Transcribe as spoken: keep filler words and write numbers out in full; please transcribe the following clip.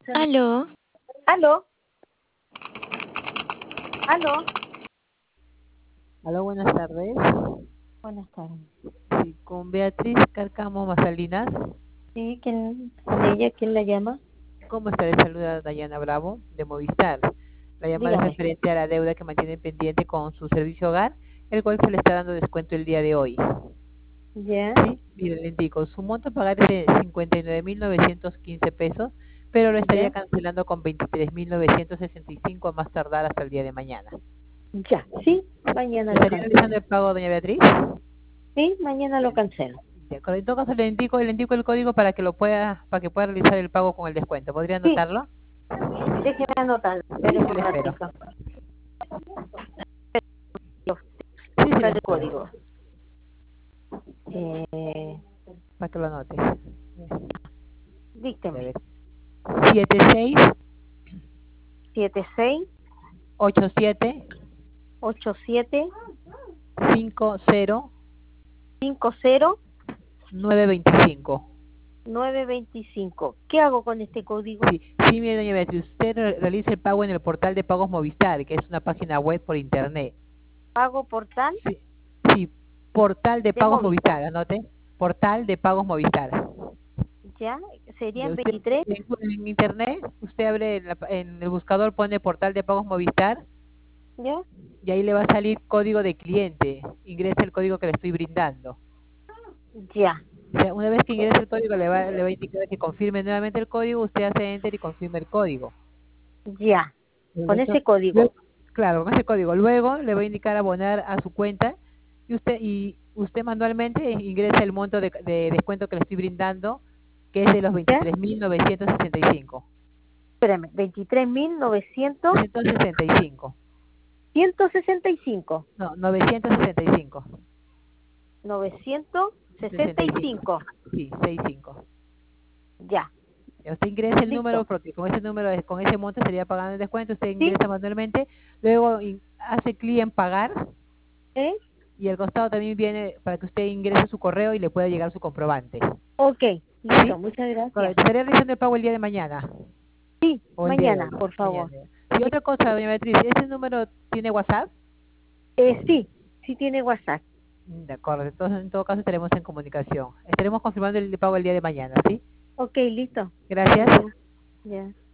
Aló, ¿Aló? ¿Aló? Aló, buenas tardes. Buenas tardes. Sí, con Beatriz Cárcamo Masalinas. Sí, ¿quién, con ella, quién la llama? ¿Cómo está? Le saluda Dayana Bravo, de Movistar. La llamada es Dígame. referente a la deuda que mantiene pendiente con su servicio hogar, el cual se le está dando descuento el día de hoy. ¿Ya? Sí, mire, le indico, su monto a pagar es de cincuenta y nueve mil novecientos quince pesos, pero lo estaría ¿Ya? cancelando con veintitrés mil novecientos sesenta y cinco a más tardar hasta el día de mañana. Ya, sí, mañana lo ¿Estaría realizando cancelo. el pago, doña Beatriz? Sí, mañana lo cancelo. De acuerdo, en todo caso le indico, le indico el código para que lo pueda, para que pueda realizar el pago con el descuento. ¿Podría Sí, anotarlo? déjeme anotarlo. Sí, Espéreme sí, un le espero. ratito. Sí, sí, le Buscar el espero. código. Eh, Para que lo anote. A dícteme. ver. siete seis Siete seis ocho siete ocho siete cinco cero cinco cero nueve veinticinco. nueve veinticinco. ¿Qué hago con este código? Sí, sí, mire, doña Beatriz, usted re- realiza el pago en el portal de pagos Movistar, que es una página web por internet. Pago portal Sí, sí, portal de de pagos Movistar. Movistar, anote. Portal de pagos Movistar. ¿Ya? Ya ¿Serían usted veintitrés? en, en internet, usted abre en, la- en el buscador, pone portal de pagos Movistar ¿Ya? y ahí le va a salir código de cliente. Ingresa el código que le estoy brindando. Ya. O sea, una vez que ingrese el código, le va, le va a indicar que confirme nuevamente el código, usted hace enter y confirma el código. Ya. Con Entonces, ese código. luego- claro, con ese código. Luego le va a indicar abonar a su cuenta y usted y usted manualmente ingresa el monto de, de descuento que le estoy brindando, que es de los ¿Ya? veintitrés mil novecientos sesenta y cinco. Espérame, veintitrés mil novecientos novecientos sesenta y cinco. ciento sesenta y cinco. No, novecientos sesenta y cinco. novecientos sesenta sesenta y y cinco. cinco. Sí, sesenta y cinco. Ya. Usted ingresa el número Listo. porque con ese número, con ese monto estaría pagando el descuento. Usted ¿Sí? ingresa manualmente, luego in- hace clic en pagar ¿Eh? y al costado también viene para que usted ingrese su correo y le pueda llegar su comprobante. Ok. ¿Sí? Listo. Muchas gracias. Correcto. Estaría realizando el pago el día de mañana Sí. o el día de hoy. Mañana, por favor. Mañana. Y otra cosa, doña Beatriz, ¿ese número tiene WhatsApp? Eh, sí. Sí tiene WhatsApp. Mm, De acuerdo, entonces en todo caso estaremos en comunicación. Estaremos confirmando el pago el día de mañana, ¿sí? Ok, listo. Gracias. Ya. Ya.